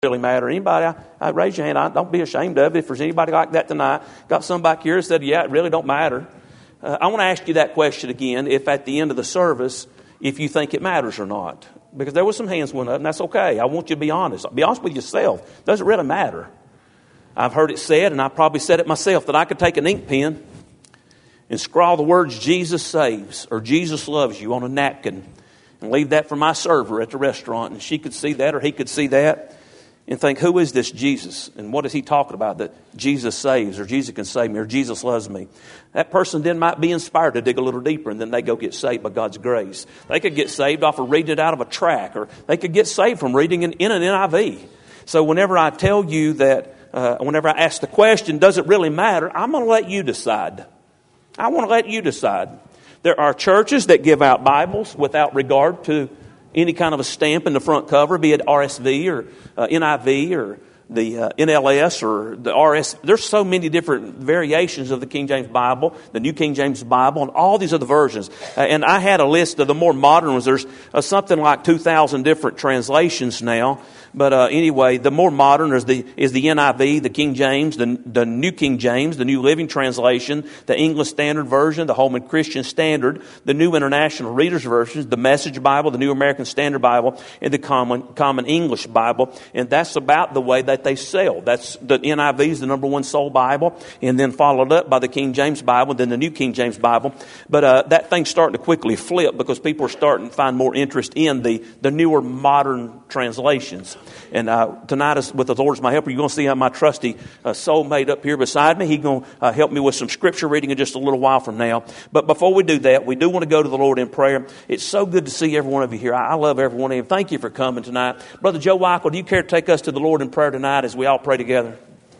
really matter. Anybody, I raise your hand. Don't be ashamed of it. If there's anybody like that tonight, got some back here that said, yeah, it really don't matter. I want to ask you that question again, if at the end of the service, if you think it matters or not. Because there was some hands went up, and that's okay. I want you to be honest. Be honest with yourself. Does it really matter? I've heard it said, and I probably said it myself, that I could take an ink pen and scrawl the words Jesus saves or Jesus loves you on a napkin and leave that for my server at the restaurant, and she could see that or he could see that and think, who is this Jesus? And what is he talking about? That Jesus saves, or Jesus can save me, or Jesus loves me. That person then might be inspired to dig a little deeper, and then they go get saved by God's grace. They could get saved off of reading it out of a tract, or they could get saved from reading it in an NIV. So whenever I tell you that, whenever I ask the question, does it really matter? I'm going to let you decide. I want to let you decide. There are churches that give out Bibles without regard to any kind of a stamp in the front cover, be it RSV or NIV or the NLS or the RS. There's so many different variations of the King James Bible, the New King James Bible, and all these other versions. And I had a list of the more modern ones. There's something like 2,000 different translations now. But anyway, the more modern is the NIV, the King James, the New King James, the New Living Translation, the English Standard Version, the Holman Christian Standard, the New International Reader's Version, the Message Bible, the New American Standard Bible, and the Common English Bible. And that's about the way that they sell. That's the NIV is the number one sold Bible, and then followed up by the King James Bible, then the New King James Bible. But that thing's starting to quickly flip because people are starting to find more interest in the newer modern translations. And tonight, with the Lord as my helper, you're going to see how my trusty soulmate up here beside me. He's going to help me with some scripture reading in just a little while from now. But before we do that, we do want to go to the Lord in prayer. It's so good to see every one of you here. I love every one of you. Thank you for coming tonight. Brother Joe Weichel, do you care to take us to the Lord in prayer tonight as we all pray together?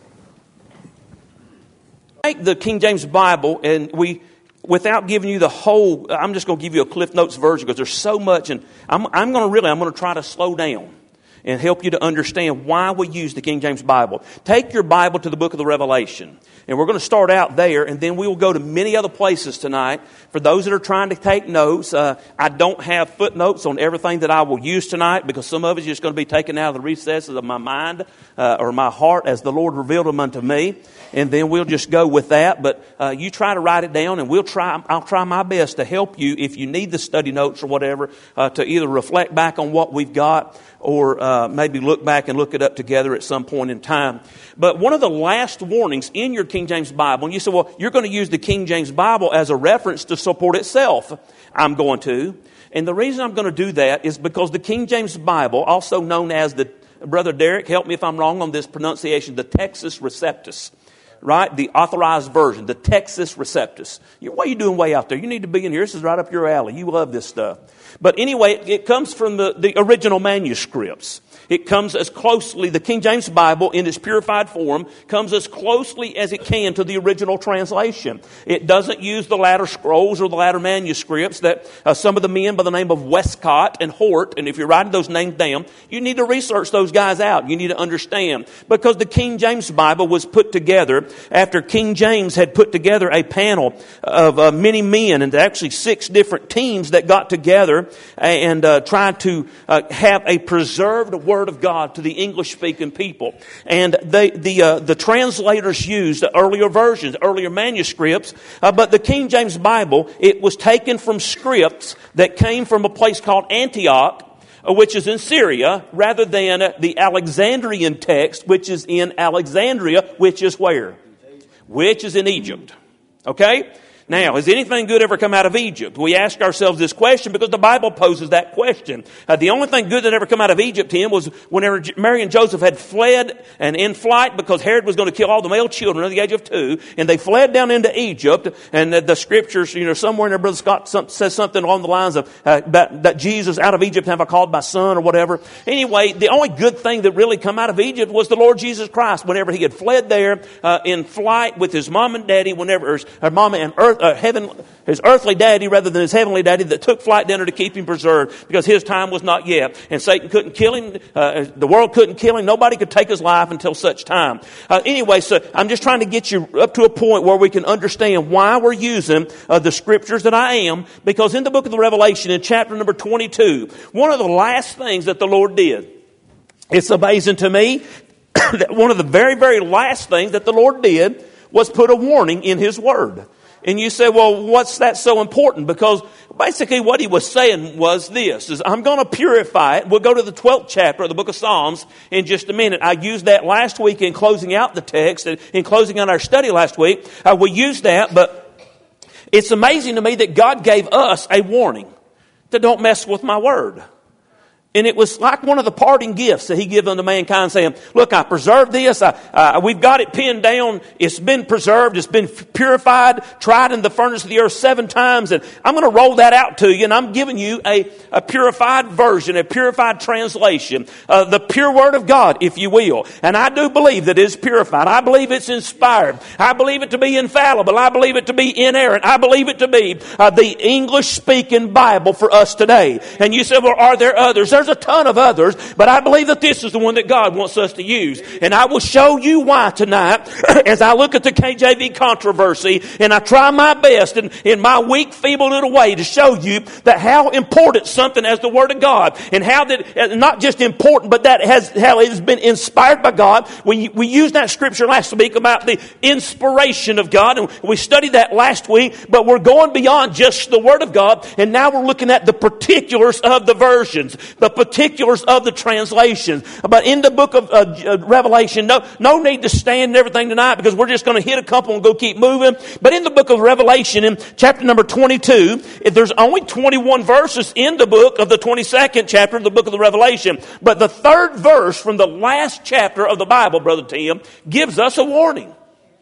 Take the King James Bible, and without giving you the whole, I'm just going to give you a Cliff Notes version because there's so much, and I'm going to try to slow down and help you to understand why we use the King James Bible. Take your Bible to the book of the Revelation. And we're going to start out there, and then we will go to many other places tonight. For those that are trying to take notes, I don't have footnotes on everything that I will use tonight because some of it is just going to be taken out of the recesses of my mind or my heart as the Lord revealed them unto me. And then we'll just go with that. But you try to write it down, and I'll try my best to help you if you need the study notes or whatever to either reflect back on what we've got or maybe look back and look it up together at some point in time. But one of the last warnings in your King James Bible, and you say, well, you're going to use the King James Bible as a reference to support itself. I'm going to. And the reason I'm going to do that is because the King James Bible, also known as Brother Derek, help me if I'm wrong on this pronunciation, the Textus Receptus. Right? The authorized version, the Textus Receptus. What are you doing way out there? You need to be in here. This is right up your alley. You love this stuff. But anyway, it comes from the original manuscripts. It comes as closely, the King James Bible in its purified form comes as closely as it can to the original translation. It doesn't use the latter scrolls or the latter manuscripts that some of the men by the name of Westcott and Hort, and if you're writing those names down, you need to research those guys out. You need to understand. Because the King James Bible was put together after King James had put together a panel of many men, and actually 6 different teams that got together and tried to have a preserved Word of God to the English-speaking people. And the translators used earlier versions, earlier manuscripts, but the King James Bible, it was taken from scripts that came from a place called Antioch, which is in Syria, rather than the Alexandrian text, which is in Alexandria, which is where? Which is in Egypt. Okay? Now, has anything good ever come out of Egypt? We ask ourselves this question because the Bible poses that question. The only thing good that ever come out of Egypt, Tim, was whenever Mary and Joseph had fled and in flight because Herod was going to kill all the male children under the age of 2, and they fled down into Egypt, and the scriptures, somewhere in there, Brother Scott says something along the lines of that Jesus, out of Egypt have I called my son, or whatever. Anyway, the only good thing that really come out of Egypt was the Lord Jesus Christ. Whenever he had fled there in flight with his mom and daddy, whenever his mama and his earthly daddy rather than his heavenly daddy that took flight down there to keep him preserved because his time was not yet. And Satan couldn't kill him. The world couldn't kill him. Nobody could take his life until such time. Anyway, so I'm just trying to get you up to a point where we can understand why we're using the scriptures that I am, because in the book of the Revelation in chapter number 22, one of the last things that the Lord did It's amazing to me that one of the very, very last things that the Lord did was put a warning in His Word. And you say, well, what's that so important? Because basically what He was saying was this, is I'm going to purify it. We'll go to the 12th chapter of the book of Psalms in just a minute. I used that last week in closing out the text, and in closing out our study last week. We used that, but it's amazing to me that God gave us a warning to don't mess with my Word. And it was like one of the parting gifts that He gave unto mankind, saying, look, I preserved this. We've got it pinned down. It's been preserved. It's been purified, tried in the furnace of the earth 7 times. And I'm going to roll that out to you. And I'm giving you a purified version, a purified translation, the pure Word of God, if you will. And I do believe that it is purified. I believe it's inspired. I believe it to be infallible. I believe it to be inerrant. I believe it to be the English-speaking Bible for us today. And you say, well, are there others? There's a ton of others, but I believe that this is the one that God wants us to use. And I will show you why tonight as I look at the KJV controversy, and I try my best in my weak, feeble little way to show you that how important something as the Word of God, and how that, not just important, but that how it has been inspired by God. We used that scripture last week about the inspiration of God, and we studied that last week, but we're going beyond just the Word of God, and now we're looking at the particulars of the versions, the particulars of the translations. But in the book of Revelation, no need to stand and everything tonight, because we're just going to hit a couple and go keep moving. But in the book of Revelation, in chapter number 22, there's only 21 verses in the book of the 22nd chapter of the book of the Revelation. But the 3rd verse from the last chapter of the Bible, Brother Tim, gives us a warning.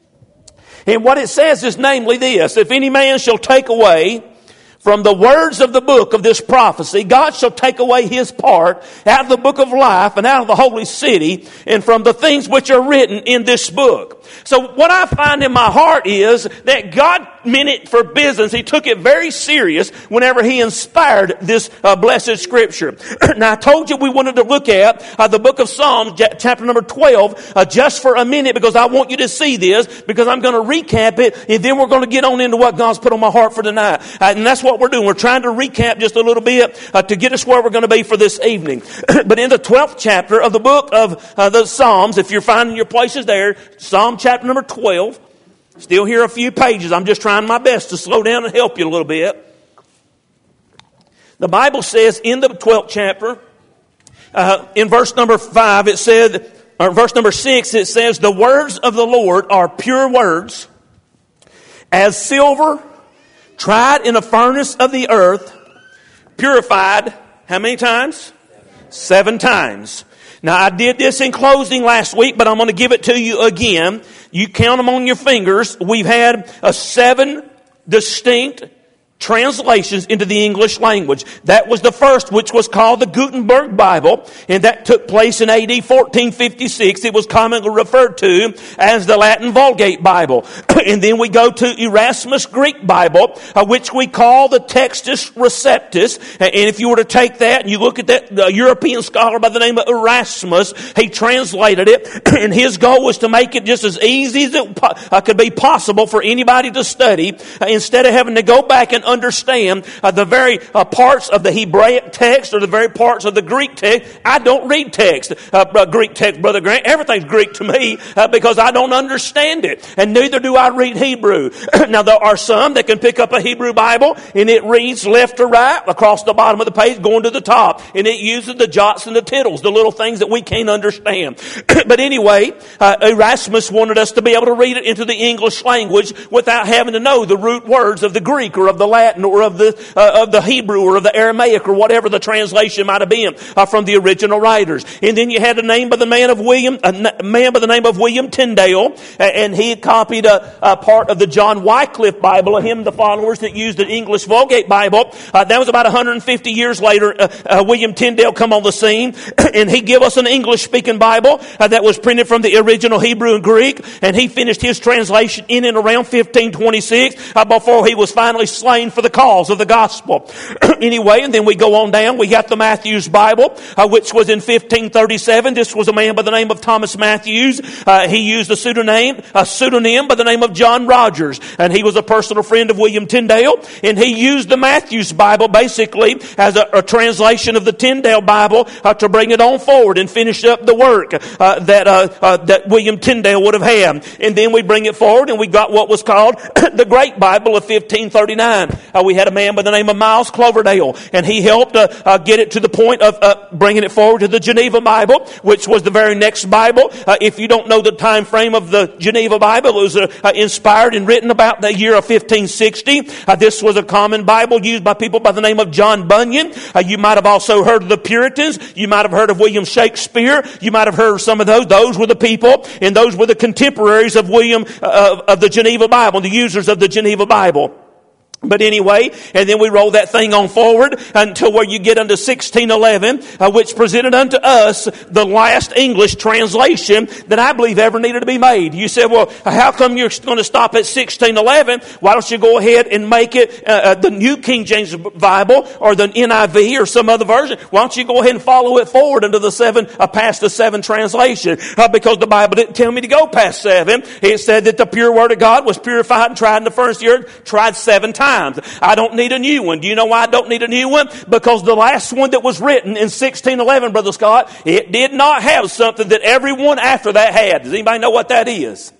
And what it says is namely this: if any man shall take away from the words of the book of this prophecy, God shall take away his part out of the book of life and out of the holy city, and from the things which are written in this book. So what I find in my heart is that God meant it for business. He took it very serious whenever He inspired this blessed scripture. Now I told you we wanted to look at the book of Psalms, chapter number 12, just for a minute, because I want you to see this, because I'm going to recap it, and then we're going to get on into what God's put on my heart for tonight. And that's what we're doing. We're trying to recap just a little bit to get us where we're going to be for this evening. But in the 12th chapter of the book of the Psalms, if you're finding your places there, Psalm chapter number 12, still here a few pages. I'm just trying my best to slow down and help you a little bit. The Bible says in the 12th chapter, in verse number 5, it said, or verse number 6, it says, the words of the Lord are pure words, as silver tried in a furnace of the earth, purified, how many times? 7 times. Now, I did this in closing last week, but I'm going to give it to you again. You count them on your fingers. We've had 7 distinct translations into the English language. That was the first, which was called the Gutenberg Bible, and that took place in AD 1456. It was commonly referred to as the Latin Vulgate Bible. And then we go to Erasmus Greek Bible, which we call the Textus Receptus. And if you were to take that and you look at that, the European scholar by the name of Erasmus, he translated it, and his goal was to make it just as easy as it could be possible for anybody to study, instead of having to go back and understand the very parts of the Hebraic text or the very parts of the Greek text. I don't read text, Greek text, Brother Grant. Everything's Greek to me because I don't understand it. And neither do I read Hebrew. Now, there are some that can pick up a Hebrew Bible and it reads left to right across the bottom of the page going to the top. And it uses the jots and the tittles, the little things that we can't understand. But anyway, Erasmus wanted us to be able to read it into the English language without having to know the root words of the Greek or of the Latin or of the Hebrew or of the Aramaic or whatever the translation might have been from the original writers. And then you had a man by the name of William Tyndale, and he copied a part of the John Wycliffe Bible, of him, the followers that used the English Vulgate Bible. That was about 150 years later. William Tyndale come on the scene, and he gave us an English-speaking Bible that was printed from the original Hebrew and Greek, and he finished his translation in and around 1526 before he was finally slain dying for the cause of the gospel. Anyway, and then we go on down. We got the Matthews Bible, which was in 1537. This was a man by the name of Thomas Matthews. He used a pseudonym by the name of John Rogers. And he was a personal friend of William Tyndale. And he used the Matthews Bible basically as a translation of the Tyndale Bible to bring it on forward and finish up the work that William Tyndale would have had. And then we bring it forward and we got what was called the Great Bible of 1539. We had a man by the name of Miles Cloverdale, and he helped get it to the point of bringing it forward to the Geneva Bible, which was the very next Bible. If you don't know the time frame of the Geneva Bible, it was inspired and written about the year of 1560. This was a common Bible used by people by the name of John Bunyan. You might have also heard of the Puritans. You might have heard of William Shakespeare. You might have heard of some of those. Those were the people, and those were the contemporaries of William of the Geneva Bible, the users of the Geneva Bible. But anyway, and then we roll that thing on forward until where you get unto 1611, which presented unto us the last English translation that I believe ever needed to be made. You said, well, how come you're going to stop at 1611? Why don't you go ahead and make it the New King James Bible or the NIV or some other version? Why don't you go ahead and follow it forward into the past the 7 translation? Because the Bible didn't tell me to go past 7. It said that the pure Word of God was purified and tried in the furnace of the earth, tried 7 times. I don't need a new one. Do you know why I don't need a new one? Because the last one that was written in 1611, Brother Scott, it did not have something that everyone after that had. Does anybody know what that is?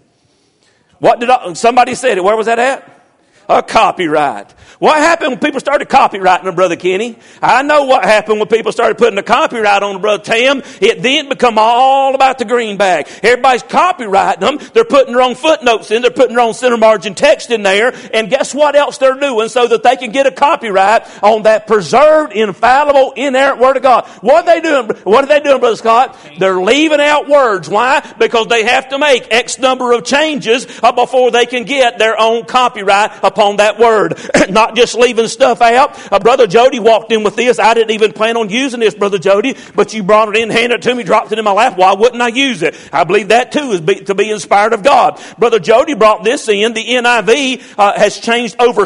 Somebody said it. Where was that at? A copyright. What happened when people started copyrighting them, Brother Kenny? I know what happened when people started putting a copyright on them, Brother Tam. It then become all about the greenback. Everybody's copyrighting them. They're putting their own footnotes in. They're putting their own center margin text in there. And guess what else they're doing so that they can get a copyright on that preserved, infallible, inerrant Word of God? What are they doing? What are they doing, Brother Scott? They're leaving out words. Why? Because they have to make X number of changes before they can get their own copyright upon that word. Not just leaving stuff out. Brother Jody walked in with this. I didn't even plan on using this, Brother Jody, but you brought it in, handed it to me, dropped it in my lap. Why wouldn't I use it? I believe that too is to be inspired of God. Brother Jody brought this in. The NIV has changed over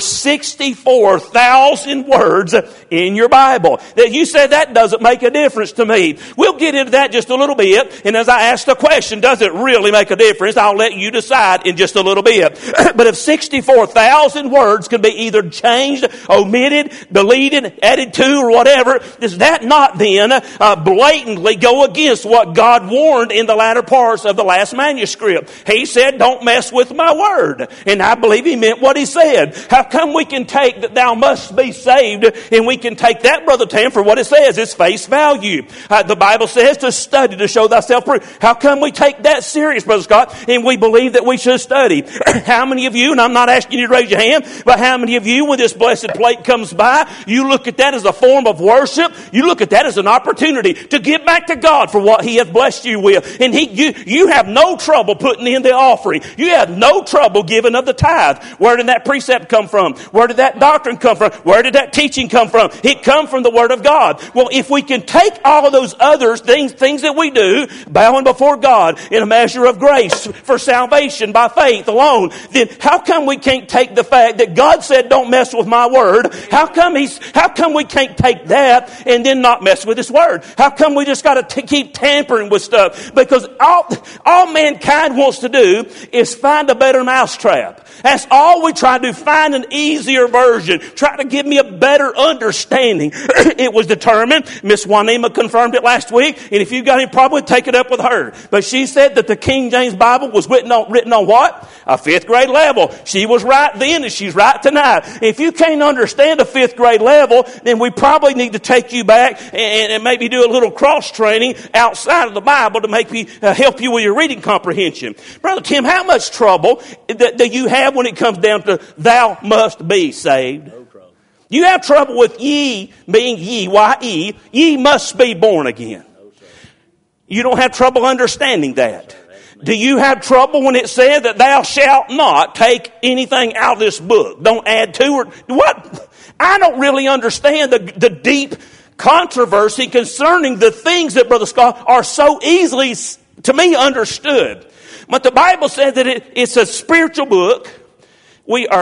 64,000 words in your Bible. That you said that doesn't make a difference to me. We'll get into that just a little bit. And as I ask the question, does it really make a difference? I'll let you decide in just a little bit. But if 64,000 words can be either changed, omitted, deleted, added to, or whatever, does that not then blatantly go against what God warned in the latter parts of the last manuscript? He said, don't mess with my word. And I believe he meant what he said. How come we can take that thou must be saved, and we can take that, Brother Tam, for what it says, it's face value. The Bible says to study to show thyself approved. How come we take that serious, Brother Scott, and we believe that we should study? How many of you, and I'm not asking you to raise your hand, but how many of you, when this blessed plate comes by, you look at that as a form of worship? You look at that as an opportunity to give back to God for what he has blessed you with. And you have no trouble putting in the offering. You have no trouble giving of the tithe. Where did that precept come from? Where did that doctrine come from? Where did that teaching come from? It come from the Word of God. Well, if we can take all of those other things that we do, bowing before God in a measure of grace for salvation by faith alone, then how come we can't take the fact that God said don't mess with my word? How come we can't take that and then not mess with his word? How come we just got to keep tampering with stuff? Because all mankind wants to do is find a better mousetrap. That's all we try to do, find an easier version. Try to give me a better understanding. It was determined, Miss Juanema confirmed it last week, and if you've got any problem, take it up with her. But she said that the King James Bible was written on what? A 5th grade level. She was right then and she's right tonight. If you can't understand a 5th grade level, then we probably need to take you back and maybe do a little cross training outside of the Bible to make me help you with your reading comprehension. Brother Tim, how much trouble do you have when it comes down to thou must be saved? No trouble. You have trouble with ye being ye, Y-E. Ye must be born again. No, sir. You don't have trouble understanding that. Do you have trouble when it says that thou shalt not take anything out of this book? Don't add to or what? I don't really understand the deep controversy concerning the things that, Brother Scott, are so easily, to me, understood. But the Bible says that it's a spiritual book. We are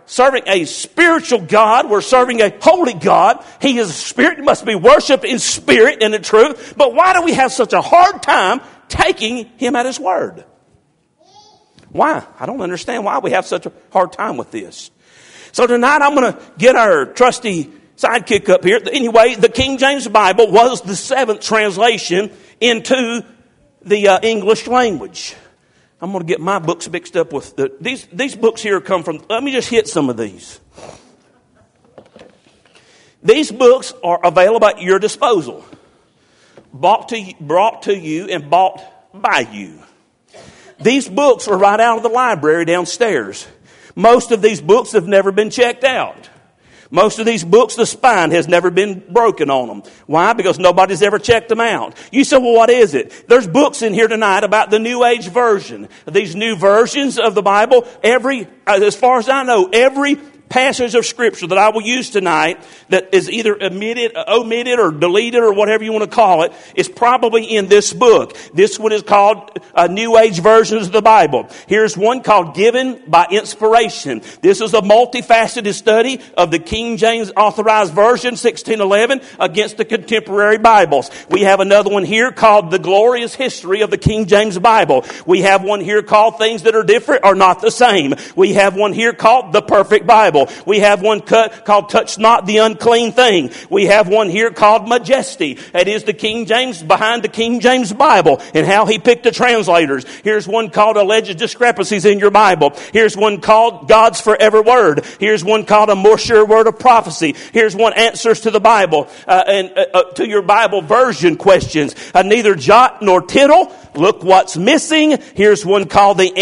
serving a spiritual God. We're serving a holy God. He is a spirit. He must be worshiped in spirit and in truth. But why do we have such a hard time taking him at his word? Why? I don't understand why we have such a hard time with this. So tonight I'm going to get our trusty sidekick up here. Anyway, the King James Bible was the 7th translation into the English language. I'm going to get my books mixed up with these books here come from. Let me just hit some of these. These books are available at your disposal, brought to you, and bought by you. These books are right out of the library downstairs. Most of these books have never been checked out. Most of these books, the spine has never been broken on them. Why? Because nobody's ever checked them out. You say, well, what is it? There's books in here tonight about the New Age version. These new versions of the Bible, as far as I know, every passage of Scripture that I will use tonight that is either omitted or deleted or whatever you want to call it is probably in this book. This one is called New Age Versions of the Bible. Here's one called Given by Inspiration. This is a multifaceted study of the King James Authorized Version 1611 against the contemporary Bibles. We have another one here called The Glorious History of the King James Bible. We have one here called Things That Are Different Are Not the Same. We have one here called The Perfect Bible. We have one called Touch Not the Unclean Thing. We have one here called Majesty. That is the King James behind the King James Bible and how he picked the translators. Here's one called Alleged Discrepancies in Your Bible. Here's one called God's Forever Word. Here's one called A More Sure Word of Prophecy. Here's one Answers to the Bible and to your Bible version questions. Neither jot nor tittle. Look what's missing. Here's one called the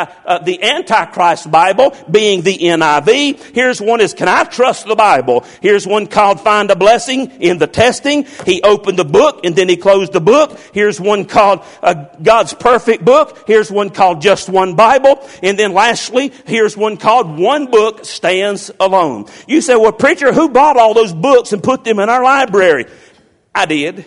Antichrist Bible, being the NIV. Here's one is, Can I Trust the Bible? Here's one called Find a Blessing in the Testing. He opened the book and then he closed the book. Here's one called God's Perfect Book. Here's one called Just One Bible. And then lastly, here's one called One Book Stands Alone. You say, well, preacher, who bought all those books and put them in our library? I did.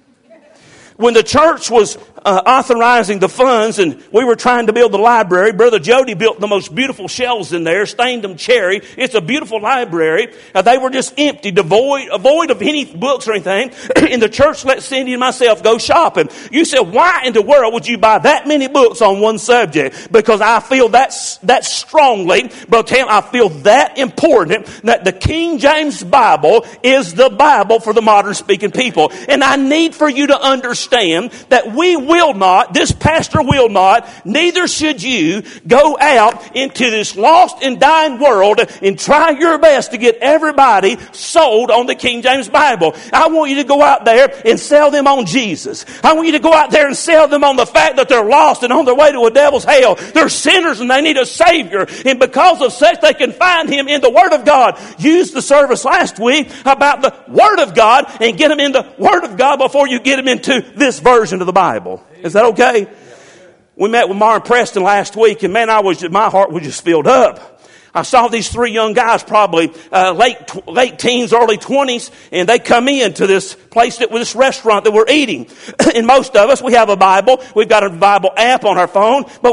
When the church was authorizing the funds and we were trying to build the library, Brother Jody built the most beautiful shelves in there, stained them cherry. It's a beautiful library. They were just empty, devoid of any books or anything. And the church let Cindy and myself go shopping. You said, why in the world would you buy that many books on one subject? Because I feel that strongly, but I feel that important that the King James Bible is the Bible for the modern speaking people. And I need for you to understand that this pastor will not, neither should you go out into this lost and dying world and try your best to get everybody sold on the King James Bible. I want you to go out there and sell them on Jesus. I want you to go out there and sell them on the fact that they're lost and on their way to a devil's hell. They're sinners and they need a Savior. And because of such, they can find Him in the Word of God. Use the service last week about the Word of God and get them in the Word of God before you get them into this version of the Bible. Is that okay? We met with Mara and Preston last week, and man, my heart was just filled up. I saw these three young guys, probably late teens, early 20s, and they come into this place this restaurant that we're eating. And most of us, we have a Bible. We've got a Bible app on our phone, but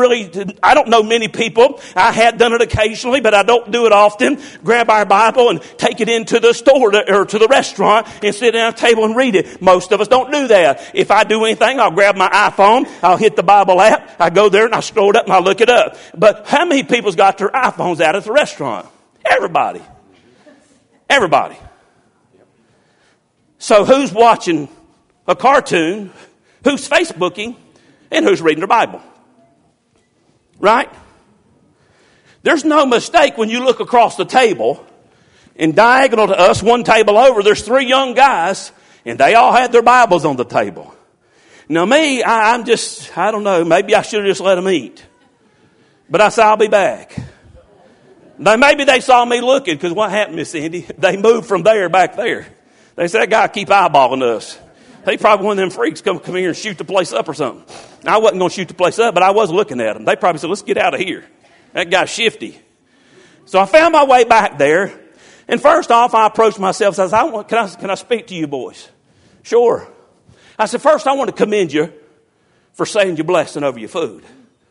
I don't know many people. I had done it occasionally, but I don't do it often. Grab our Bible and take it into the store or to the restaurant and sit down at a table and read it. Most of us don't do that. If I do anything, I'll grab my iPhone, I'll hit the Bible app, I go there and I scroll it up and I look it up. But how many people's got their iPhones out at the restaurant? Everybody. So who's watching a cartoon, who's Facebooking, and who's reading their Bible? Right? There's no mistake when you look across the table, and diagonal to us, one table over, there's three young guys, and they all had their Bibles on the table. Now me, I don't know, maybe I should have just let them eat. But I said, I'll be back. Maybe they saw me looking, because what happened, Miss Cindy? They moved from there back there. They said, that guy keep eyeballing us. He probably one of them freaks come here and shoot the place up or something. I wasn't going to shoot the place up, but I was looking at them. They probably said, let's get out of here. That guy's shifty. So I found my way back there. And first off, I approached myself and I said, can I speak to you boys? Sure. I said, first, I want to commend you for saying your blessing over your food.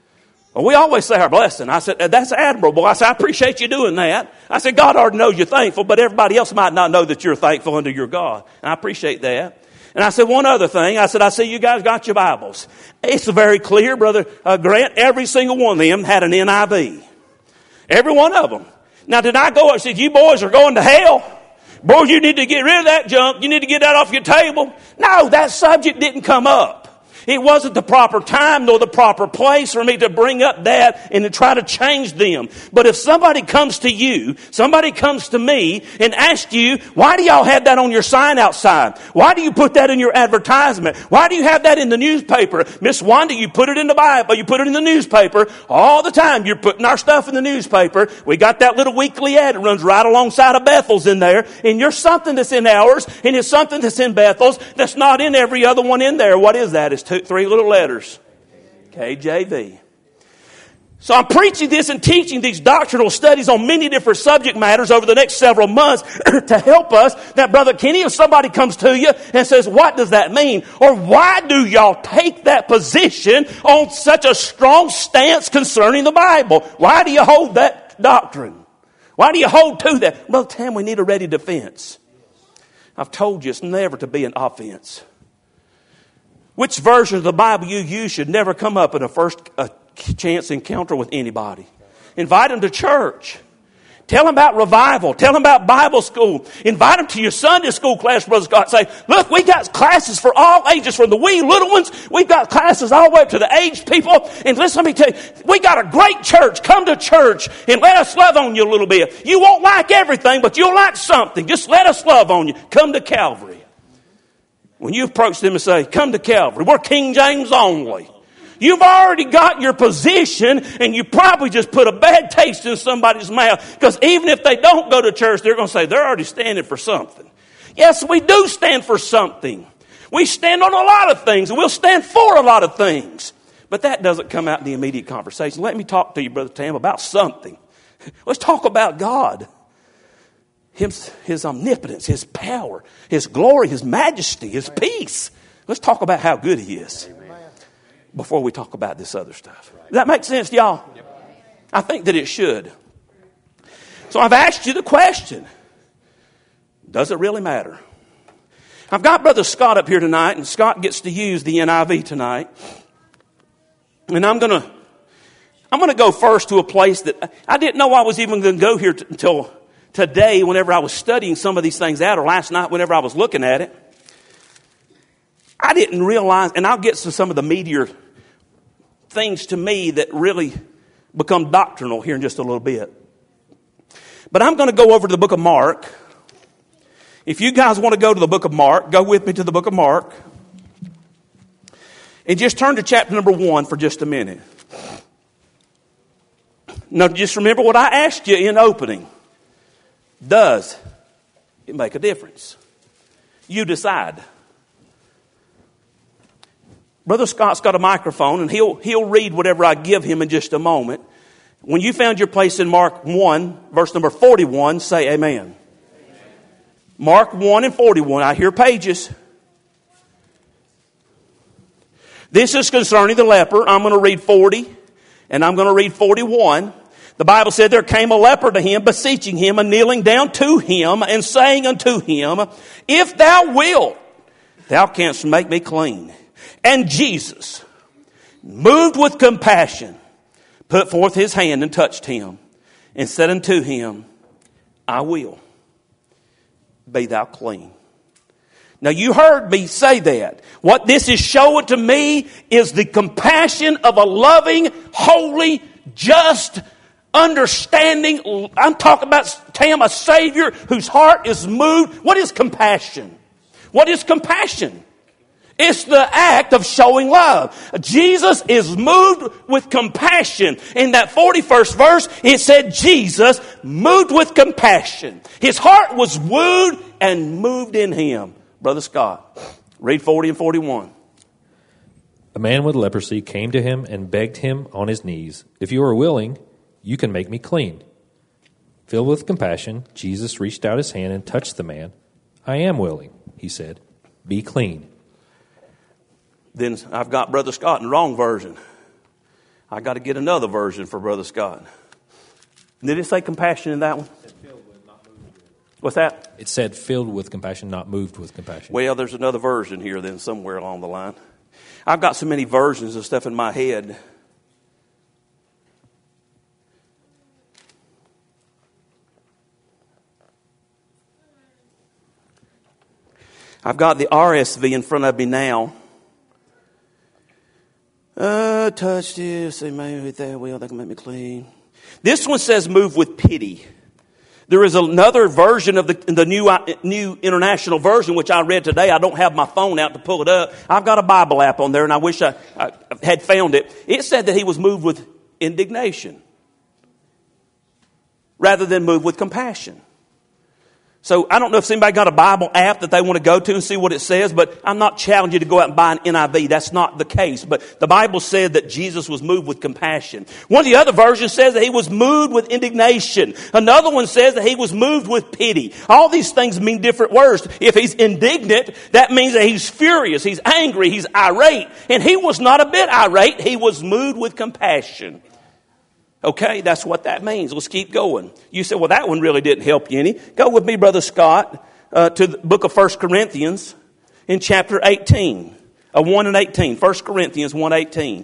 Well, we always say our blessing. I said, that's admirable. I said, I appreciate you doing that. I said, God already knows you're thankful, but everybody else might not know that you're thankful unto your God. And I appreciate that. And I said, one other thing. I said, I see you guys got your Bibles. It's very clear, Brother Grant, every single one of them had an NIV. Every one of them. Now, did I go and say, you boys are going to hell? Boy, you need to get rid of that junk. You need to get that off your table. No, that subject didn't come up. It wasn't the proper time nor the proper place for me to bring up that and to try to change them. But if somebody comes to you, somebody comes to me and asks you, why do y'all have that on your sign outside? Why do you put that in your advertisement? Why do you have that in the newspaper? Miss Wanda, you put it in the Bible, you put it in the newspaper all the time. You're putting our stuff in the newspaper. We got that little weekly ad that runs right alongside of Bethel's in there. And you're something that's in ours and it's something that's in Bethel's that's not in every other one in there. What is that? It's three little letters. KJV. So I'm preaching this and teaching these doctrinal studies on many different subject matters over the next several months to help us that, Brother Kenny, if somebody comes to you and says, what does that mean? Or why do y'all take that position on such a strong stance concerning the Bible? Why do you hold that doctrine? Why do you hold to that? Brother Tam, we need a ready defense. I've told you it's never to be an offense. Which version of the Bible you use should never come up in a first chance encounter with anybody. Invite them to church. Tell them about revival. Tell them about Bible school. Invite them to your Sunday school class, Brother Scott. Say, look, we got classes for all ages, from the wee little ones. We've got classes all the way up to the aged people. And listen, let me tell you, we got a great church. Come to church and let us love on you a little bit. You won't like everything, but you'll like something. Just let us love on you. Come to Calvary. When you approach them and say, come to Calvary, we're King James only. You've already got your position and you probably just put a bad taste in somebody's mouth. Because even if they don't go to church, they're going to say they're already standing for something. Yes, we do stand for something. We stand on a lot of things and we'll stand for a lot of things. But that doesn't come out in the immediate conversation. Let me talk to you, Brother Tam, about something. Let's talk about God. His omnipotence, His power, His glory, His majesty, His peace. Let's talk about how good He is before we talk about this other stuff. Does that make sense to y'all? I think that it should. So I've asked you the question, does it really matter? I've got Brother Scott up here tonight, and Scott gets to use the NIV tonight. And I'm going to go first to a place that I didn't know I was even going to go here until today, whenever I was studying some of these things out, or last night whenever I was looking at it. I didn't realize, and I'll get to some of the meatier things to me that really become doctrinal here in just a little bit. But I'm going to go over to the book of Mark. If you guys want to go to the book of Mark, go with me to the book of Mark. And just turn to chapter number 1 for just a minute. Now, just remember what I asked you in opening. Does it make a difference? You decide. Brother Scott's got a microphone, and he'll read whatever I give him in just a moment. When you found your place in Mark 1, verse number 41, say amen. Amen. Mark 1 and 41. I hear pages. This is concerning the leper. I'm going to read 40, and I'm going to read 41. The Bible said there came a leper to him, beseeching him and kneeling down to him and saying unto him, if thou wilt, thou canst make me clean. And Jesus, moved with compassion, put forth his hand and touched him and said unto him, I will, be thou clean. Now you heard me say that. What this is showing to me is the compassion of a loving, holy, just, understanding. I'm talking about, Tam, a Savior whose heart is moved. What is compassion? What is compassion? It's the act of showing love. Jesus is moved with compassion. In that 41st verse, it said Jesus moved with compassion. His heart was wooed and moved in him. Brother Scott, read 40 and 41. A man with leprosy came to him and begged him on his knees, if you are willing, you can make me clean. Filled with compassion, Jesus reached out his hand and touched the man. I am willing, he said. Be clean. Then I've got Brother Scott in the wrong version. I got to get another version for Brother Scott. Did it say compassion in that one? What's that? It said filled with compassion, not moved with compassion. Well, there's another version here then somewhere along the line. I've got so many versions of stuff in my head. I've got the RSV in front of me now. Touch this, say, maybe that will, that can make me clean. This one says move with pity. There is another version of the new International Version, which I read today. I don't have my phone out to pull it up. I've got a Bible app on there, and I wish I had found it. It said that he was moved with indignation rather than moved with compassion. So I don't know if anybody got a Bible app that they want to go to and see what it says, but I'm not challenging you to go out and buy an NIV. That's not the case. But the Bible said that Jesus was moved with compassion. One of the other versions says that he was moved with indignation. Another one says that he was moved with pity. All these things mean different words. If he's indignant, that means that he's furious, he's angry, he's irate. And he was not a bit irate. He was moved with compassion. Okay, that's what that means. Let's keep going. You say, well, that one really didn't help you any. Go with me, Brother Scott, to the book of 1 Corinthians in chapter 18, 1 and 18. 1 Corinthians 1:18.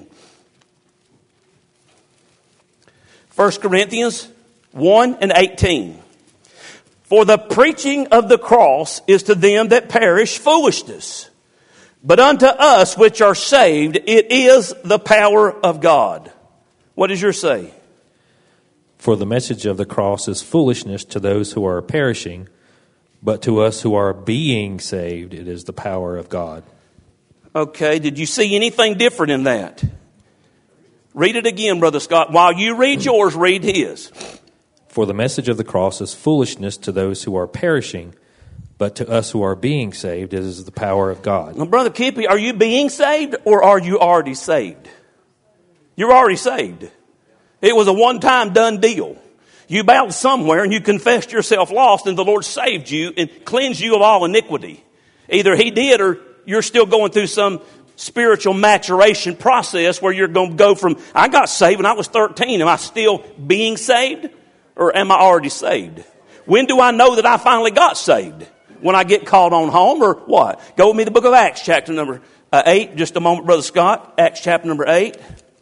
1 Corinthians 1 and 18. For the preaching of the cross is to them that perish foolishness, but unto us which are saved it is the power of God. What does yours say? For the message of the cross is foolishness to those who are perishing, but to us who are being saved, it is the power of God. Okay, did you see anything different in that? Read it again, Brother Scott. While you read yours, read his. For the message of the cross is foolishness to those who are perishing, but to us who are being saved, it is the power of God. Now, Brother Kippy, are you being saved or are you already saved? You're already saved. It was a one-time done deal. You bowed somewhere and you confessed yourself lost, and the Lord saved you and cleansed you of all iniquity. Either he did, or you're still going through some spiritual maturation process where you're going to go from, I got saved when I was 13. Am I still being saved, or am I already saved? When do I know that I finally got saved? When I get called on home, or what? Go with me to the book of Acts, chapter number 8. Just a moment, Brother Scott. Acts chapter number 8.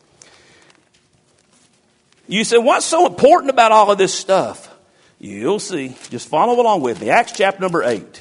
You say, what's so important about all of this stuff? You'll see. Just follow along with me. Acts chapter number 8.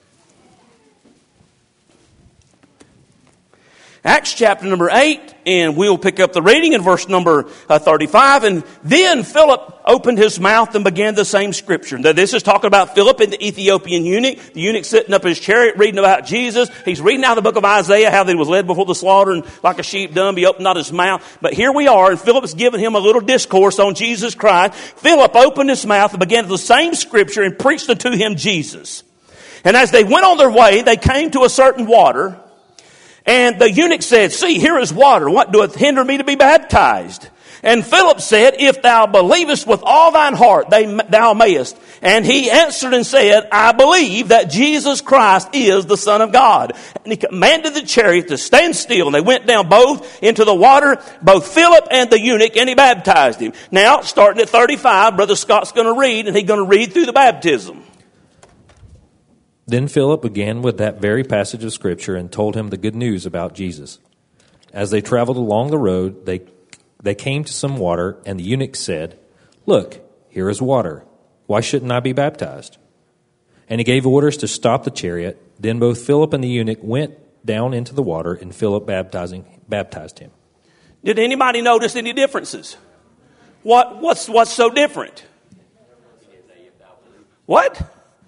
Acts chapter number 8, and we'll pick up the reading in verse number 35. And then Philip opened his mouth and began the same scripture. Now, this is talking about Philip and the Ethiopian eunuch. The eunuch sitting up in his chariot reading about Jesus. He's reading out the book of Isaiah, how he was led before the slaughter and like a sheep dumb, he opened not his mouth. But here we are, and Philip's giving him a little discourse on Jesus Christ. Philip opened his mouth and began the same scripture and preached unto him Jesus. And as they went on their way, they came to a certain water. And the eunuch said, see, here is water. What doeth hinder me to be baptized? And Philip said, if thou believest with all thine heart, thou mayest. And he answered and said, I believe that Jesus Christ is the Son of God. And he commanded the chariot to stand still. And they went down both into the water, both Philip and the eunuch, and he baptized him. Now, starting at 35, Brother Scott's going to read, and he's going to read through the baptism. Then Philip began with that very passage of Scripture and told him the good news about Jesus. As they traveled along the road, they came to some water, and the eunuch said, look, here is water. Why shouldn't I be baptized? And he gave orders to stop the chariot. Then both Philip and the eunuch went down into the water, and Philip baptized him. Did anybody notice any differences? What's so different? What?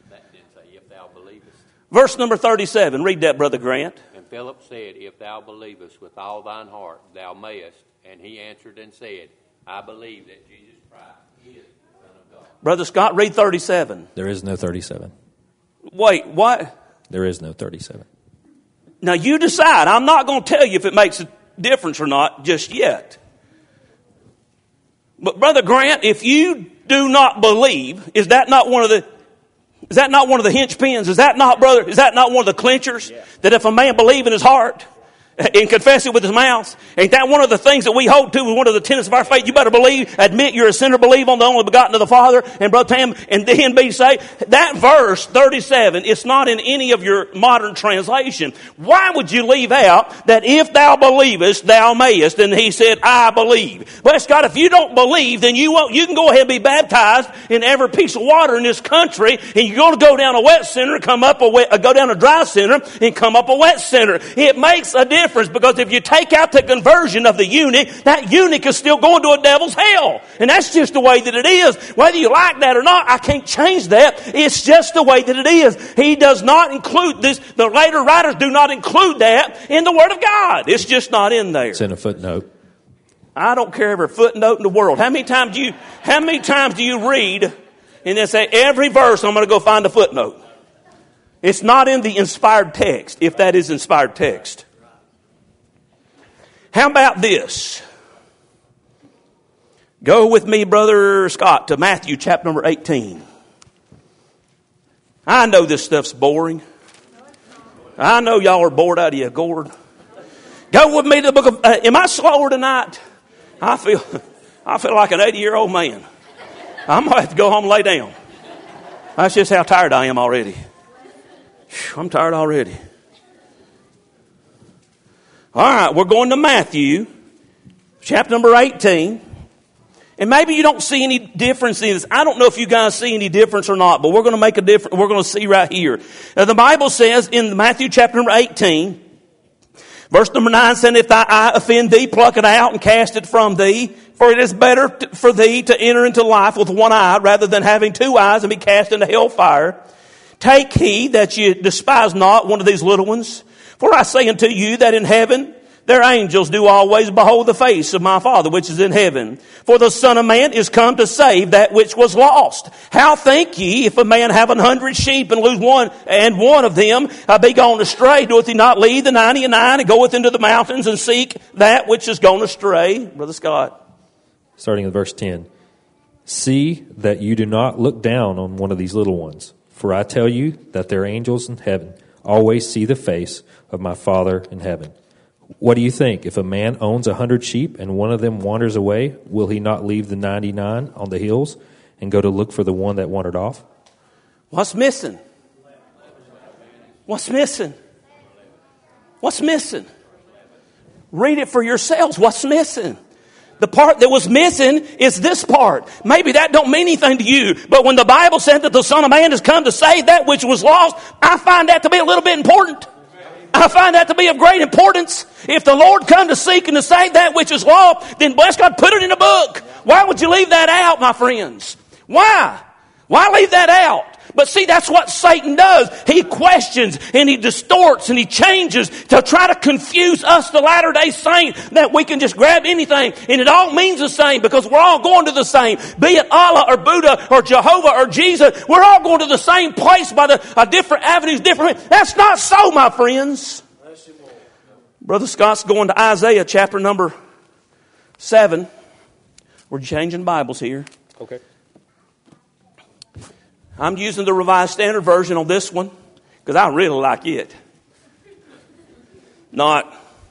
Verse number 37. Read that, Brother Grant. And Philip said, if thou believest with all thine heart, thou mayest. And he answered and said, I believe that Jesus Christ is the Son of God. Brother Scott, read 37. There is no 37. Wait, what? There is no 37. Now you decide. I'm not going to tell you if it makes a difference or not just yet. But Brother Grant, if you do not believe, is that not one of the hinge pins? Is that not one of the clinchers? Yeah. That if a man believe in his heart And confess it with his mouth. Ain't that one of the things that we hold to, one of the tenets of our faith? You better believe, admit you're a sinner, believe on the only begotten of the Father, and Brother Tam, and then be saved. That verse, 37, it's not in any of your modern translation. Why would you leave out that if thou believest, thou mayest? And he said, I believe. Well, God, if you don't believe, then you can go ahead and be baptized in every piece of water in this country, and you're going to go down a wet center, go down a dry center, and come up a wet center. It makes a difference, because if you take out the conversion of the eunuch, that eunuch is still going to a devil's hell. And that's just the way that it is. Whether you like that or not, I can't change that. It's just the way that it is. He does not include this. The later writers do not include that in the Word of God. It's just not in there. It's in a footnote. I don't care every footnote in the world. How many times do you read and then say, every verse I'm going to go find a footnote? It's not in the inspired text, if that is inspired text. How about this? Go with me, Brother Scott, to Matthew chapter number 18. I know this stuff's boring. I know y'all are bored out of your gourd. Go with me to the book of... am I slower tonight? I feel like an 80-year-old man. I'm going to have to go home and lay down. That's just how tired I am already. I'm tired already. All right, we're going to Matthew, chapter number 18. And maybe you don't see any difference in this. I don't know if you guys see any difference or not, but we're going to make a difference. We're going to see right here. Now, the Bible says in Matthew chapter number 18, verse number 9, saying, if thy eye offend thee, pluck it out and cast it from thee. For it is better for thee to enter into life with one eye rather than having two eyes and be cast into hellfire. Take heed that you despise not one of these little ones. For I say unto you that in heaven their angels do always behold the face of my Father which is in heaven. For the Son of Man is come to save that which was lost. How think ye, if a man have 100 sheep and lose one, and one of them be gone astray, doeth he not leave the 99 and goeth into the mountains and seek that which is gone astray? Brother Scott. Starting at verse 10. See that you do not look down on one of these little ones. For I tell you that their angels in heaven always see the face of my Father in heaven. What do you think? If a man owns 100 sheep and one of them wanders away, will he not leave the 99 on the hills and go to look for the one that wandered off? What's missing? What's missing? What's missing? Read it for yourselves. What's missing? The part that was missing is this part. Maybe that don't mean anything to you, but when the Bible said that the Son of Man has come to save that which was lost, I find that to be a little bit important. I find that to be of great importance. If the Lord come to seek and to save that which is lost, then bless God, put it in a book. Why would you leave that out, my friends? Why? Why leave that out? But see, that's what Satan does. He questions and he distorts and he changes to try to confuse us, the Latter-day Saints, that we can just grab anything and it all means the same because we're all going to the same. Be it Allah or Buddha or Jehovah or Jesus, we're all going to the same place by the different avenues, different. That's not so, my friends. Brother Scott's going to Isaiah chapter number 7. We're changing Bibles here. Okay. I'm using the Revised Standard Version on this one because I really like it. Not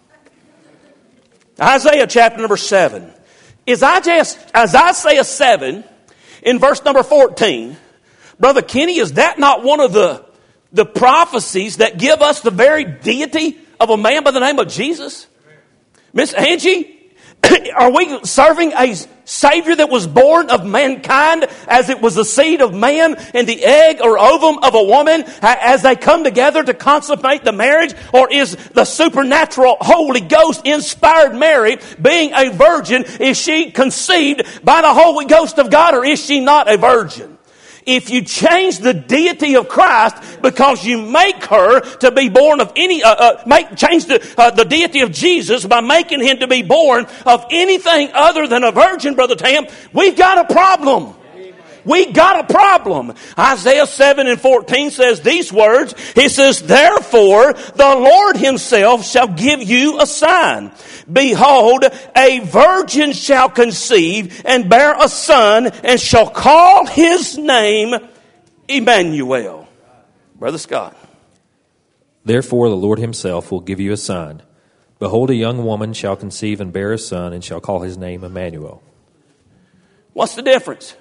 Isaiah chapter number 7. Is Isaiah 7 in verse number 14? Brother Kenny, is that not one of the prophecies that give us the very deity of a man by the name of Jesus? Miss Angie, are we serving a Savior that was born of mankind as it was the seed of man and the egg or ovum of a woman as they come together to consummate the marriage? Or is the supernatural Holy Ghost inspired Mary being a virgin? Is she conceived by the Holy Ghost of God or is she not a virgin? If you change the deity of Christ because you make her to be born of any, change the deity of Jesus by making him to be born of anything other than a virgin, Brother Tam, we've got a problem. We got a problem. Isaiah 7 and 14 says these words. He says, therefore, the Lord himself shall give you a sign. Behold, a virgin shall conceive and bear a son and shall call his name Emmanuel. Brother Scott. Therefore, the Lord himself will give you a sign. Behold, a young woman shall conceive and bear a son, and shall call his name Emmanuel. What's the difference?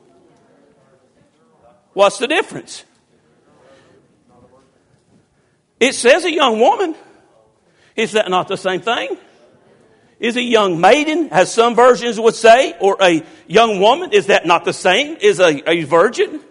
What's the difference? It says a young woman. Is that not the same thing? Is a young maiden, as some versions would say, or a young woman, is that not the same? Is a virgin?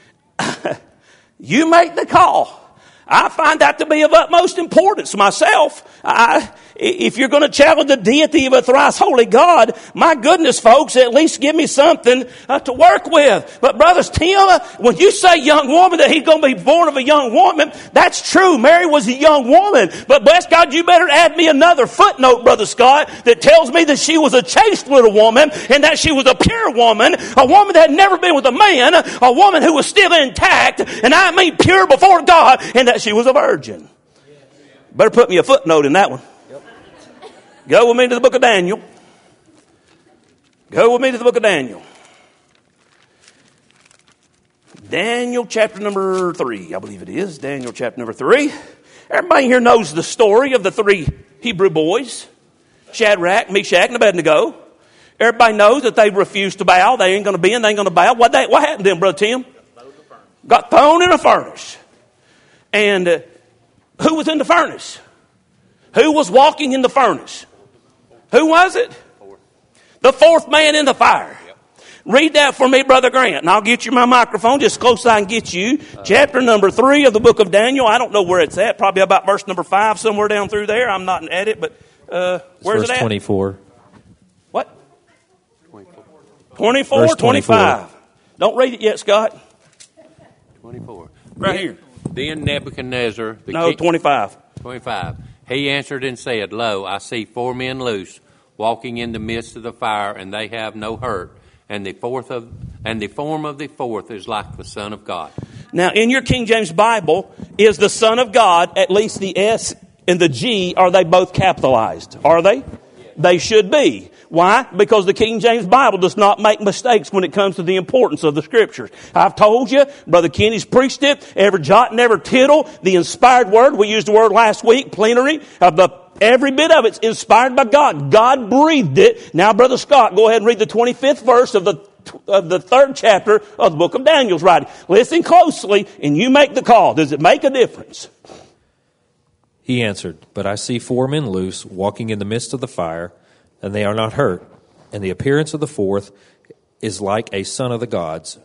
You make the call. I find that to be of utmost importance myself. If you're going to challenge the deity of a thrice holy God, my goodness, folks, at least give me something to work with. But brothers, Tim, when you say young woman, that he's going to be born of a young woman, that's true. Mary was a young woman. But bless God, you better add me another footnote, Brother Scott, that tells me that she was a chaste little woman and that she was a pure woman, a woman that had never been with a man, a woman who was still intact, and I mean pure before God, and that she was a virgin. Better put me a footnote in that one. Go with me to the book of Daniel. Go with me to the book of Daniel. Daniel chapter number 3, I believe it is. Daniel chapter number 3. Everybody here knows the story of the three Hebrew boys, Shadrach, Meshach, and Abednego. Everybody knows that they refused to bow. They ain't going to bend, they ain't going to bow. What happened to them, Brother Tim? Got thrown in a furnace. And who was in the furnace? Who was walking in the furnace? Who was it? The fourth man in the fire. Read that for me, Brother Grant, and I'll get you my microphone just close as I can get you. Chapter number 3 of the book of Daniel. I don't know where it's at. Probably about verse number 5, somewhere down through there. I'm not at it, but where's it at? Verse 24. What? 24, Verse 25. Don't read it yet, Scott. 24. Right here. Then Nebuchadnezzar, the No, king, 25. 25. He answered and said, Lo, I see 4 men loose, walking in the midst of the fire, and they have no hurt. And the form of the fourth is like the Son of God. Now, in your King James Bible, is the Son of God, at least the S and the G, are they both capitalized? Are they? Yes. They should be. Why? Because the King James Bible does not make mistakes when it comes to the importance of the Scriptures. I've told you, Brother Kenny's preached it, every jot and every tittle, the inspired word, we used the word last week, plenary, every bit of it's inspired by God. God breathed it. Now, Brother Scott, go ahead and read the 25th verse of the 3rd chapter of the book of Daniel's writing. Listen closely, and you make the call. Does it make a difference? He answered, But I see 4 men loose, walking in the midst of the fire, and they are not hurt. And the appearance of the fourth is like a son of the gods.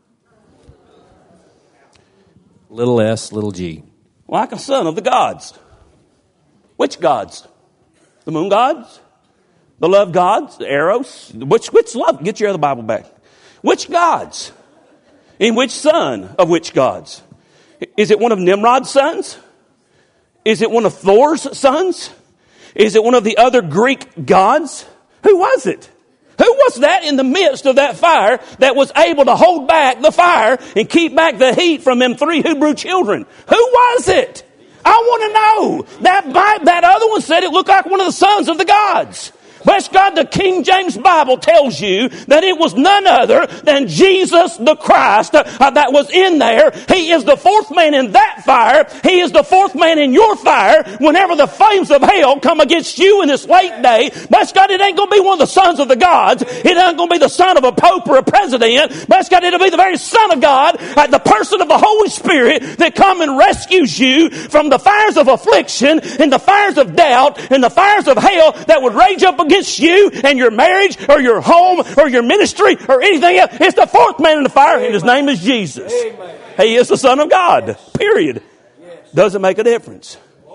Little s, little g. Like a son of the gods. Which gods? The moon gods? The love gods? The Eros? Which love? Get your other Bible back. Which gods? In which son of which gods? Is it one of Nimrod's sons? Is it one of Thor's sons? Is it one of the other Greek gods? Who was it? Who was that in the midst of that fire that was able to hold back the fire and keep back the heat from them 3 Hebrew children? Who was it? I want to know. That other one said it looked like one of the sons of the gods. Bless God, the King James Bible tells you that it was none other than Jesus the Christ that was in there. He is the fourth man in that fire. He is the fourth man in your fire. Whenever the flames of hell come against you in this late day, bless God, it ain't going to be one of the sons of the gods. It ain't going to be the son of a pope or a president. Bless God, it'll be the very Son of God, the person of the Holy Spirit that come and rescues you from the fires of affliction and the fires of doubt and the fires of hell that would rage up against you and your marriage or your home or your ministry or anything else. It's the fourth man in the fire, and his name is Jesus. Amen. He is the Son of God. Period. Yes. Doesn't make a difference.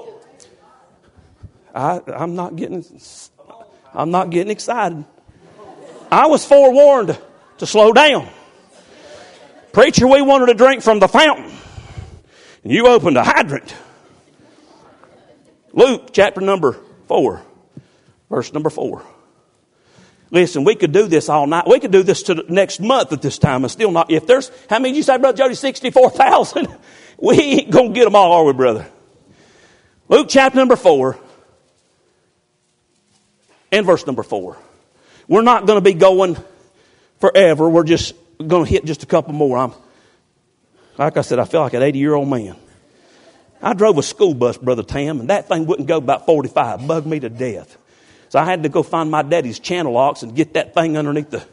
I'm not getting excited. I was forewarned to slow down. Preacher, we wanted to drink from the fountain, and you opened a hydrant. Luke chapter number 4. Verse number 4. Listen, we could do this all night. We could do this to the next month at this time and still not. If there's, how many did you say, Brother Jody? 64,000? We ain't going to get them all, are we, brother? Luke chapter number 4 and verse number 4. We're not going to be going forever. We're just going to hit just a couple more. Like I said, I feel like an 80-year-old man. I drove a school bus, Brother Tam, and that thing wouldn't go about 45. Bugged me to death. So I had to go find my daddy's channel locks and get that thing underneath the...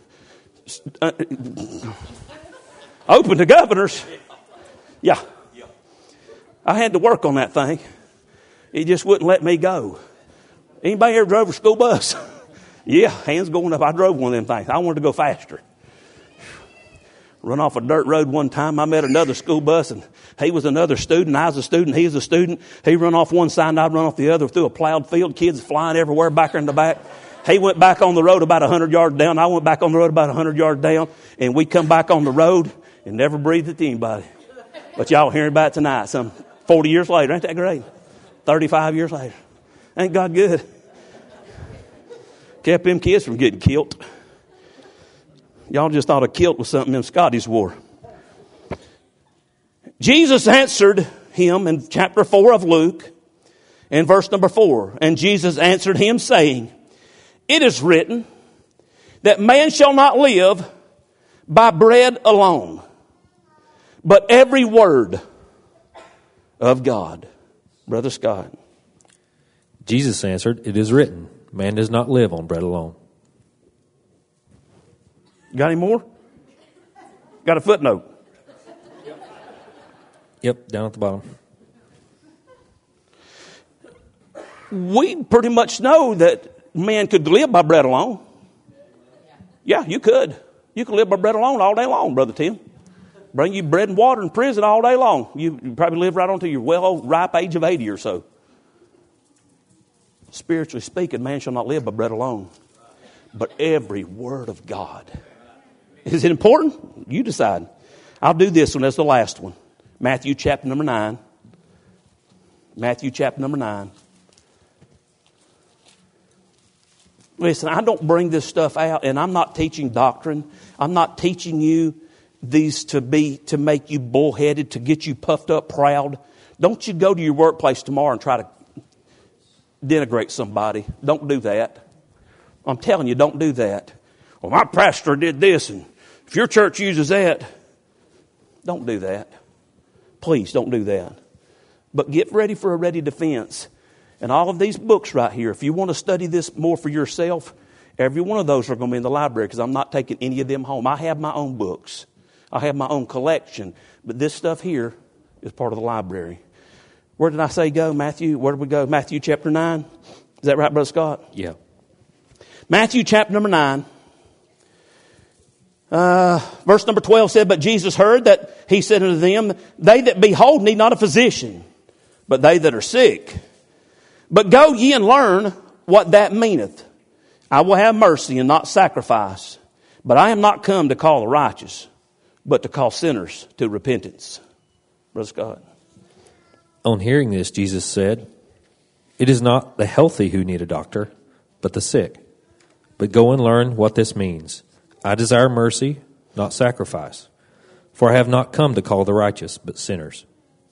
open to governors. Yeah. I had to work on that thing. It just wouldn't let me go. Anybody ever drove a school bus? Yeah, hands going up. I drove one of them things. I wanted to go faster. Run off a dirt road one time. I met another school bus, and he was another student. I was a student. He was a student. He run off one side, and I'd run off the other through a plowed field. Kids flying everywhere back in the back. He went back on the road about 100 yards down. I went back on the road about 100 yards down, and we come back on the road and never breathed it to anybody. But y'all hearing about it tonight, some 40 years later. Ain't that great? 35 years later. Ain't God good? Kept them kids from getting killed. Y'all just thought a kilt was something them Scotties wore. Jesus answered him in chapter 4 of Luke, in verse number 4. And Jesus answered him, saying, it is written that man shall not live by bread alone, but every word of God. Brother Scott. Jesus answered, it is written, man does not live on bread alone. Got any more? Got a footnote? Yep, down at the bottom. We pretty much know that man could live by bread alone. Yeah, you could. You could live by bread alone all day long, Brother Tim. Bring you bread and water in prison all day long. You probably live right on to your ripe age of 80 or so. Spiritually speaking, man shall not live by bread alone, but every word of God. Is it important? You decide. I'll do this one as the last one. Matthew chapter number 9. Matthew chapter number 9. Listen, I don't bring this stuff out, and I'm not teaching doctrine. I'm not teaching you these to make you bullheaded, to get you puffed up, proud. Don't you go to your workplace tomorrow and try to denigrate somebody. Don't do that. I'm telling you, don't do that. Well, my pastor did this, and if your church uses that, don't do that. Please don't do that. But get ready for a ready defense. And all of these books right here, if you want to study this more for yourself, every one of those are going to be in the library because I'm not taking any of them home. I have my own books. I have my own collection. But this stuff here is part of the library. Where did I say go? Matthew, where did we go? Matthew chapter 9. Is that right, Brother Scott? Yeah. Matthew chapter number 9. Verse number 12 said, but Jesus heard that he said unto them, they that be whole need not a physician, but they that are sick. But go ye and learn what that meaneth. I will have mercy and not sacrifice. But I am not come to call the righteous, but to call sinners to repentance. Brother Scott. On hearing this, Jesus said, it is not the healthy who need a doctor, but the sick. But go and learn what this means. I desire mercy, not sacrifice. For I have not come to call the righteous, but sinners.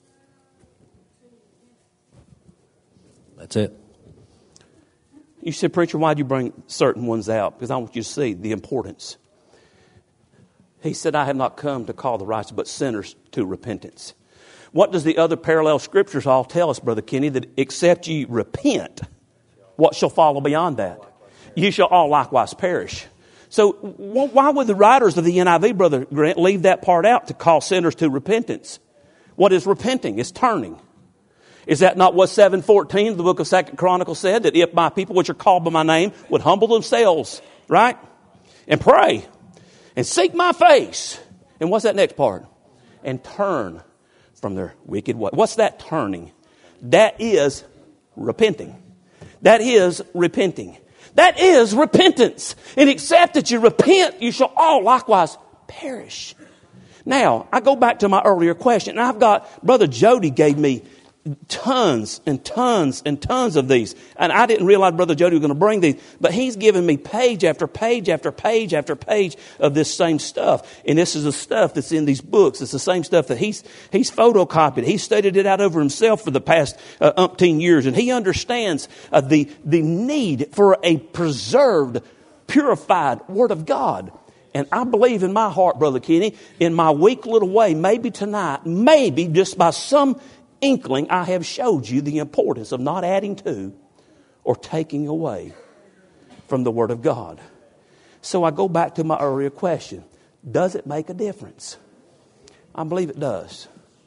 That's it. You said, preacher, why'd you bring certain ones out? Because I want you to see the importance. He said, I have not come to call the righteous, but sinners to repentance. What does the other parallel scriptures all tell us, Brother Kenny? That except ye repent, what shall follow beyond that? Ye shall all likewise perish. So why would the writers of the NIV, Brother Grant, leave that part out to call sinners to repentance? What is repenting? It's turning. Is that not what 7:14, the book of 2 Chronicles said? That if my people which are called by my name would humble themselves, right? And pray. And seek my face. And what's that next part? And turn from their wicked way. What's that turning? That is repenting. That is repenting. That is repentance. And except that you repent, you shall all likewise perish. Now, I go back to my earlier question. And I've got, Brother Jody gave me tons and tons and tons of these. And I didn't realize Brother Jody was going to bring these. But he's given me page after page after page after page of this same stuff. And this is the stuff that's in these books. It's the same stuff that he's photocopied. He studied it out over himself for the past umpteen years. And he understands the need for a preserved, purified Word of God. And I believe in my heart, Brother Kenny, in my weak little way, maybe tonight, maybe just by some inkling, I have showed you the importance of not adding to or taking away from the Word of God. So I go back to my earlier question. Does it make a difference? I believe it does.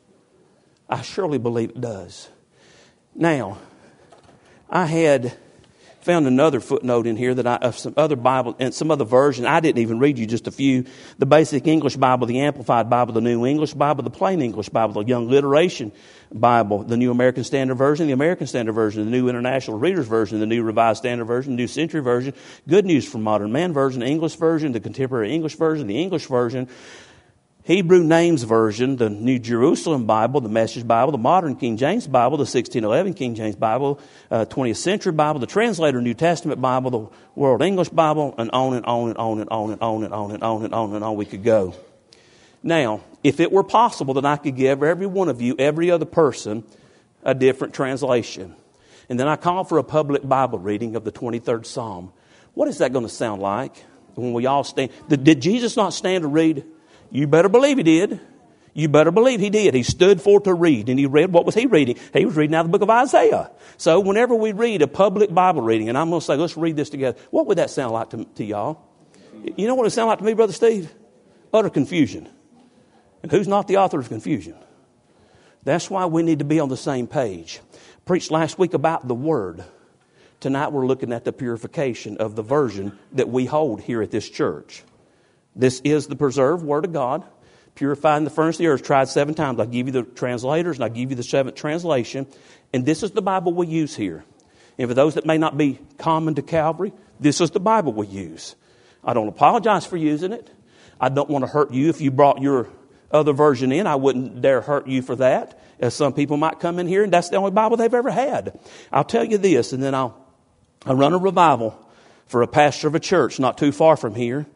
I surely believe it does. Now, I had found another footnote in here that of some other Bible and some other version. I didn't even read you just a few. The Basic English Bible, the Amplified Bible, the New English Bible, the Plain English Bible, the Young Literation Bible, the New American Standard Version, the American Standard Version, the New International Reader's Version, the New Revised Standard Version, the New Century Version, Good News from Modern Man Version, the English Version, the Contemporary English Version, the English Version, Hebrew Names Version, the New Jerusalem Bible, the Message Bible, the Modern King James Bible, the 1611 King James Bible, 20th Century Bible, the Translator New Testament Bible, the World English Bible, and on and on and on and on and on and on and on and on and on we could go. Now, if it were possible that I could give every one of you, every other person, a different translation, and then I call for a public Bible reading of the 23rd Psalm, what is that going to sound like when we all stand? Did Jesus not stand to read? You better believe he did. You better believe he did. He stood for to read. And he read, what was he reading? He was reading out of the book of Isaiah. So whenever we read a public Bible reading, and I'm going to say, let's read this together. What would that sound like to y'all? You know what it sound like to me, Brother Steve? Utter confusion. And who's not the author of confusion? That's why we need to be on the same page. Preached last week about the Word. Tonight we're looking at the purification of the version that we hold here at this church. This is the preserved Word of God, purified in the furnace of the earth, tried 7 times. I'll give you the translators and I'll give you the 7th translation. And this is the Bible we use here. And for those that may not be common to Calvary, this is the Bible we use. I don't apologize for using it. I don't want to hurt you if you brought your other version in. I wouldn't dare hurt you for that. As some people might come in here and that's the only Bible they've ever had. I'll tell you this, and then I run a revival for a pastor of a church not too far from here.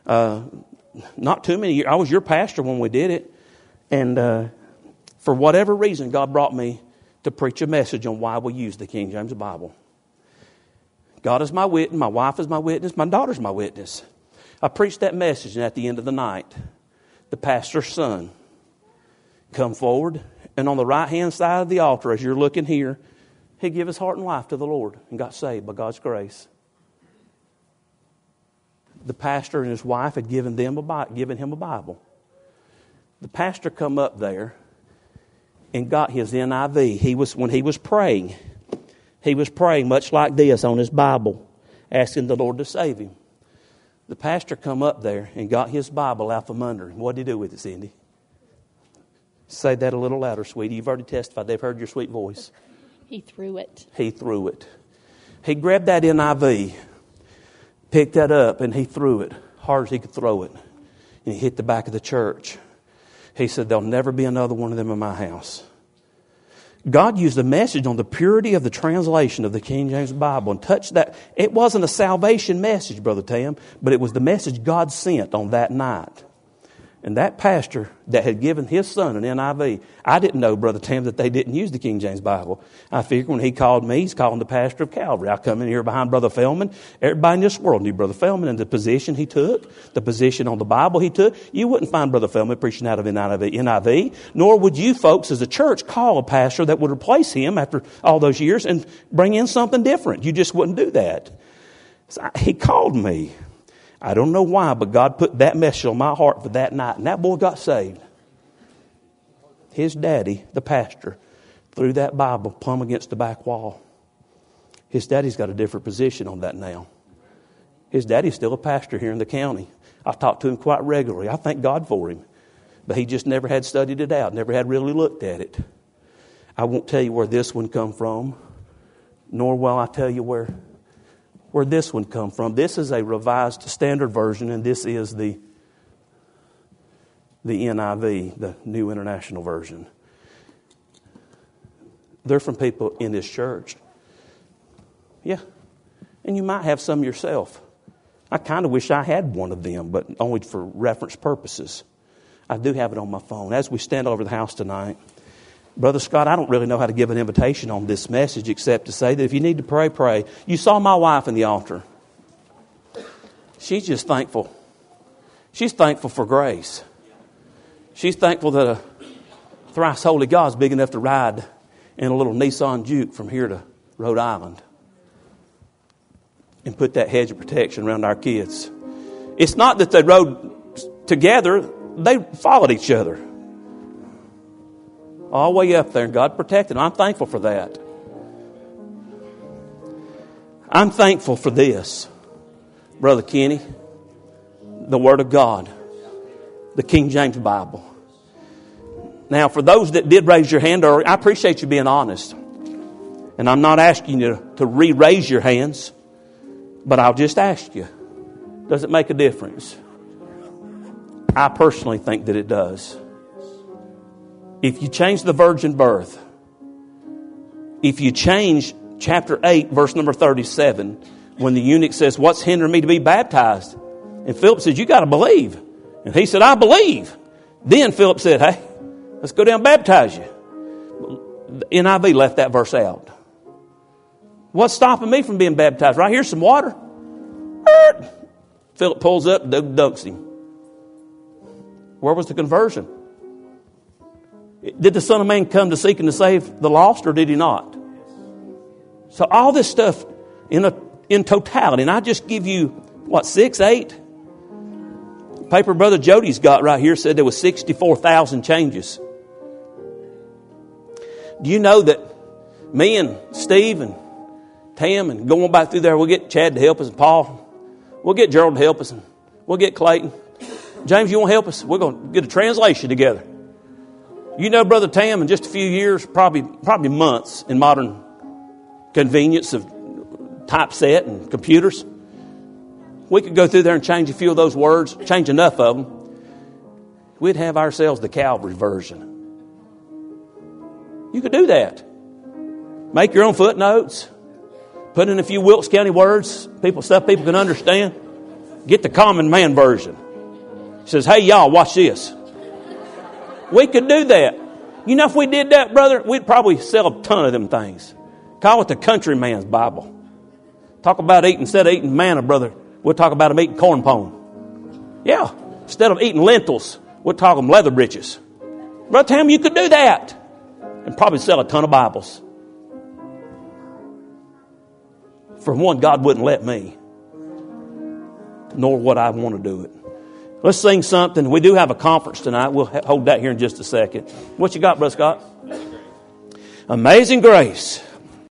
Not too many years. I was your pastor when we did it. And for whatever reason, God brought me to preach a message on why we use the King James Bible. God is my witness. My wife is my witness. My daughter's my witness. I preached that message, and at the end of the night, the pastor's son come forward, and on the right-hand side of the altar, as you're looking here, he gave his heart and life to the Lord and got saved by God's grace. The pastor and his wife had given him a Bible. The pastor come up there and got his NIV. When he was praying much like this on his Bible, asking the Lord to save him. The pastor come up there and got his Bible out from under him. What did he do with it, Cindy? Say that a little louder, sweetie. You've already testified. They've heard your sweet voice. He threw it. He threw it. He grabbed that NIV, picked that up, and he threw it hard as he could throw it. And he hit the back of the church. He said, there'll never be another one of them in my house. God used a message on the purity of the translation of the King James Bible and touched that. It wasn't a salvation message, Brother Tam, but it was the message God sent on that night. And that pastor that had given his son an NIV, I didn't know, Brother Tam, that they didn't use the King James Bible. I figured when he called me, he's calling the pastor of Calvary. I come in here behind Brother Feldman. Everybody in this world knew Brother Feldman and the position he took, the position on the Bible he took. You wouldn't find Brother Feldman preaching out of NIV, nor would you folks as a church call a pastor that would replace him after all those years and bring in something different. You just wouldn't do that. So he called me. I don't know why, but God put that message on my heart for that night. And that boy got saved. His daddy, the pastor, threw that Bible plumb against the back wall. His daddy's got a different position on that now. His daddy's still a pastor here in the county. I talk to him quite regularly. I thank God for him. But he just never had studied it out, never had really looked at it. I won't tell you where this one come from, nor will I tell you where this one come from. This is a revised standard version, and this is the NIV, the New International Version. They're from people in this church. Yeah. And you might have some yourself. I kind of wish I had one of them, but only for reference purposes. I do have it on my phone. As we stand over the house tonight, Brother Scott, I don't really know how to give an invitation on this message except to say that if you need to pray, pray. You saw my wife in the altar. She's just thankful. She's thankful for grace. She's thankful that thrice holy God's big enough to ride in a little Nissan Juke from here to Rhode Island and put that hedge of protection around our kids. It's not that they rode together. They followed each other. All the way up there, and God protected them. I'm thankful for that. I'm thankful for this, Brother Kenny, the Word of God, the King James Bible. Now, for those that did raise your hand earlier, I appreciate you being honest. And I'm not asking you to re-raise your hands, but I'll just ask you, does it make a difference? I personally think that it does. If you change the virgin birth, if you change chapter 8, verse number 37, when the eunuch says, what's hindering me to be baptized? And Philip says, you got to believe. And he said, I believe. Then Philip said, hey, let's go down and baptize you. The NIV left that verse out. What's stopping me from being baptized? Right here's some water. Philip pulls up, dunks him. Where was the conversion? Did the Son of Man come to seek and to save the lost, or did he not? So all this stuff in totality, and I just give you, 6, 8? Paper Brother Jody's got right here said there was 64,000 changes. Do you know that me and Steve and Tam and going back through there, we'll get Chad to help us and Paul. We'll get Gerald to help us and we'll get Clayton. James, you want to help us? We're going to get a translation together. You know, Brother Tam, in just a few years, probably months in modern convenience of typeset and computers, we could go through there and change a few of those words, change enough of them. We'd have ourselves the Calvary version. You could do that. Make your own footnotes. Put in a few Wilkes County words, stuff people can understand. Get the common man version. It says, hey, y'all, watch this. We could do that. You know, if we did that, brother, we'd probably sell a ton of them things. Call it the country man's Bible. Talk about eating, instead of eating manna, brother, we'll talk about them eating corn pone. Yeah. Instead of eating lentils, we'll talk them leather breeches. Brother Tam, you could do that. And probably sell a ton of Bibles. For one, God wouldn't let me. Nor would I want to do it. Let's sing something. We do have a conference tonight. We'll hold that here in just a second. What you got, Brother Scott? Amazing Grace.